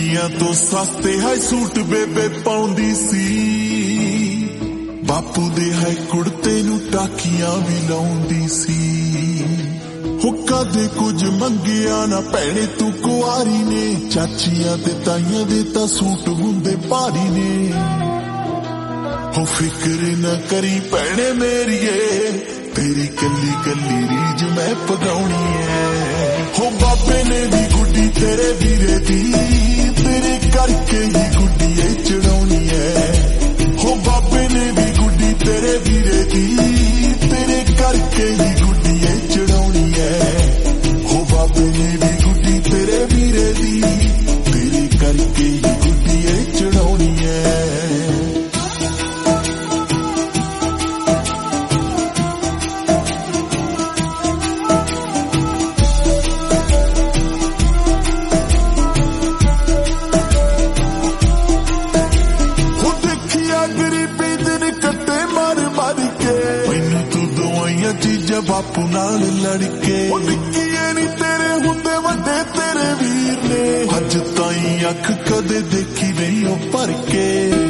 ਦਿੱਲੀਆਂ ਤੋਂ ਸਸਤੇ high suit ਬੇਬੇ ਪਾਉਂਦੀ ਸੀ, ਬਾਪੂ ਦੇ ਹਾਈ ਕੁੜਤੇ ਨੂੰ ਟਾਕੀਆਂ ਵੀ ਲਾਉਂਦੀ ਸੀ। ਹੋ ਕਦੇ ਕੁਝ ਮੰਗਿਆ ਨਾ ਭੈਣੇ ਤੂੰ ਕੁਆਰੀ ਨੇ, ਚਾਚੀਆਂ ਤੇ ਤਾਈਆਂ ਦੇ ਤਾਂ ਸੂਟ ਹੁੰਦੇ ਭਾਰੀ ਨੇ। ਹੋ ਫਿਕਰ ਨਾ ਕਰੀ ਭੈਣੇ ਮੇਰੀਏ, ਤੇਰੀ ਕੱਲੀ ਕੱਲੀ ਰੀਝ ਮੈਂ ਪਗਾਉਣੀ ਐ। ਹੋ ਬਾਬੇ ਨੇ ਵੀ ਗੁੱਡੀ ਤੇਰੇ ਵੀਰੇ ਦੀ, ਤੇਰੇ ਕਰਕੇ ਹੀ ਗੁੱਡੀ ਏ ਚੜਾਉਣੀ ਐ। ਹੋ ਬਾਬੇ ਨੇ ਵੀ ਗੁੱਡੀ ਤੇਰੇ ਵੀਰੇ ਦੀ, ਤੇਰੇ ਕਰਕੇ ਹੀ ਗੁੱਡੀ ਏ ਚੜਾਉਣੀ ਐ। ਹੋ ਬਾਬੇ ਨੇ ਵੀ ਗੁੱਡੀ ਤੇਰੇ ਵੀਰੇ ਦੀ, ਤੇਰੇ ਕਰਕੇ ਹੀ ਗੁੱਡੀ ਏ ਚੜਾਉਣੀ ਐ। ਚੀਜ਼ਾਂ ਬਾਪੂ ਨਾਲ ਲੜਕੇ, ਉਹ ਨਿੱਕੀਏ ਨੀ ਤੇਰੇ ਹੁੰਦੇ ਵੱਡੇ ਤੇਰੇ ਵੀਰ ਨੇ। ਅੱਜ ਤਾਈਂ ਅੱਖ ਕਦੇ ਦੇਖੀ ਨਹੀਂ ਉਹ ਭਰ ਕੇ।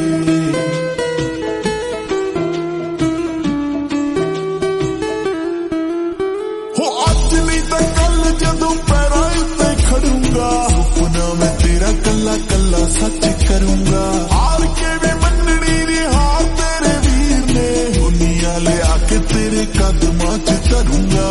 ਹੋ ਅੱਜ ਨਹੀਂ ਤਾਂ ਕੱਲ ਜਦੋਂ ਪੈਰਾਂ ਉੱਤੇ ਖੜੂੰਗਾ, ਸੁਪਨਾ ਮੈਂ ਤੇਰਾ ਕੱਲਾ ਕੱਲਾ ਸੱਚ ਕਰੂੰਗਾ। ਹਾਰ ਕੇ ਵੀ ਮੰਨਣੀ ਨੀ ਹਾਰ ਤੇਰੇ ਵੀਰ ਨੇ, ਦੁਨੀਆ ਲਿਆ ਕੇ ਤੇਰੇ ਕਦਮਾਂ ਚ ਧਰੂੰਗਾ।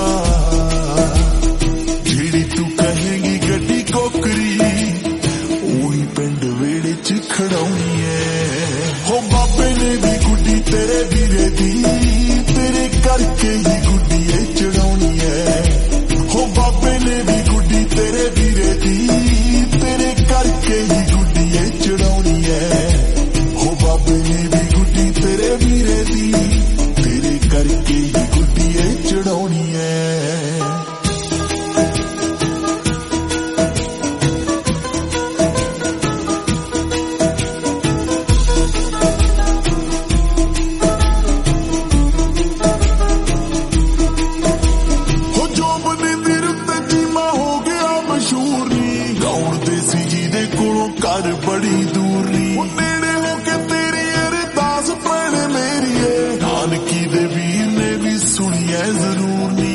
ਜਿਹੜੀ ਤੂੰ ਕਹੇਂਗੀ ਗੱਡੀ ਕੋਕਰੀ, ਉਹੀ ਪਿੰਡ ਵੇੜੇ ਚ ਖੜਾਉਣੀ ਐ। ਹੋ ਬਾਬੇ ਨੇ ਵੀ ਗੁੱਡੀ ਤੇਰੇ ਵੀਰੇ ਦੀ, ਤੇਰੇ ਕਰਕੇ ਹੀ ਗੁੱਡੀ ਏ ਚੜਾਉਣੀ ਐ। ਹੋ ਬਾਬੇ ਨੇ ਵੀ ਗੁੱਡੀ ਤੇਰੇ ਵੀਰੇ ਦੀ, ਤੇਰੇ ਕਰਕੇ ਹੀ ਗੁੱਡੀ ਏ ਚੜਾਉਣੀ ਐ। ਹੋ ਬਾਬੇ ਨੇ ਵੀ ਗੁੱਡੀ ਤੇਰੇ ਵੀਰੇ ਦੀ, ਤੇਰੇ ਕਰਕੇ ਹੀ ਗੁੱਡੀ ਏ ਚੜਾਉਣੀ ਐ। ਹੋ ਜੋਬਨੀ ਦੀ ਰੁੱਤ ਜੀਮਾ ਹੋ ਗਿਆ ਮਸ਼ਹੂਰ ਨੀ, ਗਾਉਣ ਦੇ ਸੀ ਜਿਹਦੇ ਕੋਲੋਂ ਘਰ ਬੜੀ ਦੂਰ ਨੀ। ਉਹ ਨੇੜੇ ਹੋ ਕੇ ਤੇਰੀ ਅਰਦਾਸ ਭੈਣੇ ਮੇਰੀਏ, ਨਾਨਕੀ ਦੇ ਵੀਰ ਨੇ ਵੀ ਸੁਣੀਐ ਜ਼ਰੂਰ ਨੀ।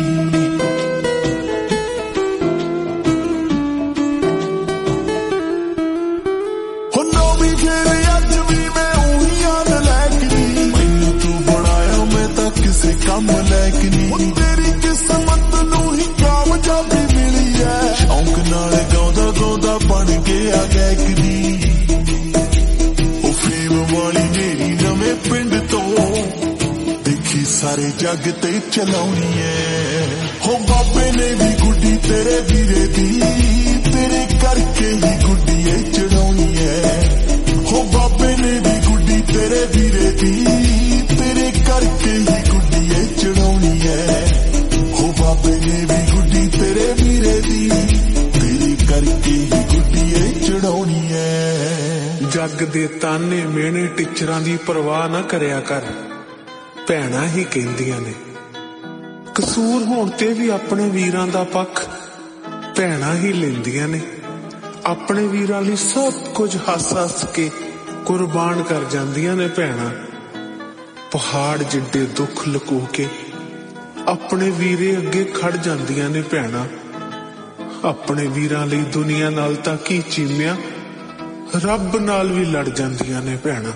ਹੋ ਨੌਵੀਂ ਫੇਰ ਅੱਜ ਵੀ ਮੈਂ ਉਹੀ ਯਾਦ ਲੈਕ ਨੀ, ਮੈਨੂੰ ਤੂੰ ਬਣਾਇਆ ਮੈਂ ਤਾਂ ਕਿਸੇ ਕੰਮ ਲੈਕ ਨੀ। ਉਹ ਤੇਰੀ ਕਿਸਮਤ ਨੂੰ ਹੀ ਕਾਮਯਾਬੀ ਮਿਲੀ ਐ, ਸ਼ੌਂਕ ਨਾਲ ਗਾਉਂਦਾ ਗਾਉਂਦਾ ਬਣ ਗਿਆ ਗਾਇਕ ਨੀ। ਉਹ ਫੇਮ ਵਾਲੀ ਮੇਰੀ ਨਵੇਂ ਪਿੰਡ ਤੋਂ, ਦੇਖੀ ਸਾਰੇ ਜੱਗ ਤੇ ਚਲਾਉਣੀ ਐ। ਹੋ ਬਾਬੇ ਨੇ ਵੀ ਗੁੱਡੀ ਤੇਰੇ ਵੀਰੇ ਦੀ, ਤੇਰੇ ਕਰਕੇ ਹੀ ਗੁੱਡੀ ਏ ਚੜਾਉਣੀ ਐ। ਹੋ ਬਾਬੇ ਨੇ ਵੀ ਗੁੱਡੀ ਤੇਰੇ ਵੀਰੇ ਦੀ, ਤੇਰੇ ਕਰਕੇ ਹੀ ਗੁੱਡੀ ਏ ਚੜਾਉਣੀ ਐ। ਹੋ ਬਾਬੇ ਨੇ ਵੀ ਗੁੱਡੀ ਤੇਰੇ ਵੀਰੇ ਦੀ, ਤੇਰੇ ਕਰਕੇ ਹੀ ਗੁੱਡੀ ਏ ਚੜਾਉਣੀ ਐ। ਜੱਗ ਦੇ ਤਾਨੇ ਮਿਹਣੇ ਟੀਚਰਾਂ ਦੀ ਪਰਵਾਹ ਨਾ ਕਰਿਆ ਕਰ, ਭੈਣਾਂ ਹੀ ਕਹਿੰਦੀਆਂ ਨੇ। ਕਸੂਰ ਹੋਣ ਤੇ ਵੀ ਆਪਣੇ ਵੀਰਾਂ ਦਾ ਪੱਖ ਭੈਣਾਂ ਹੀ ਲੈਂਦੀਆਂ ਨੇ। ਆਪਣੇ ਵੀਰਾਂ ਲਈ ਸਭ ਕੁਝ ਹੱਸ ਹੱਸ ਕੇ ਕੁਰਬਾਨ ਕਰ ਜਾਂਦੀਆਂ ਨੇ ਭੈਣਾਂ। ਪਹਾੜ ਜਿੱਡੇ ਦੁੱਖ ਲੁਕੋ ਕੇ ਆਪਣੇ ਵੀਰੇ ਅੱਗੇ ਖੜ ਜਾਂਦੀਆਂ ਨੇ ਭੈਣਾਂ। ਆਪਣੇ ਵੀਰਾਂ ਲਈ ਦੁਨੀਆ ਨਾਲ ਤਾਂ ਕੀ ਚੀਮਿਆ, ਰੱਬ ਨਾਲ ਵੀ ਲੜ ਜਾਂਦੀਆਂ ਨੇ ਭੈਣਾਂ।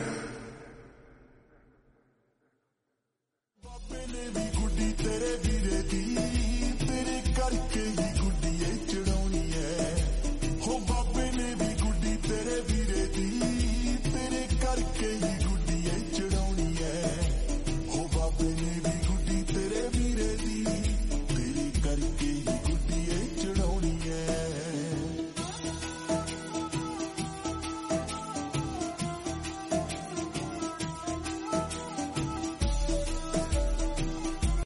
ਬਾਬੇ ਨੇ ਵੀ ਗੁੱਡੀ ਤੇਰੇ ਵੀਰੇ ਦੀ,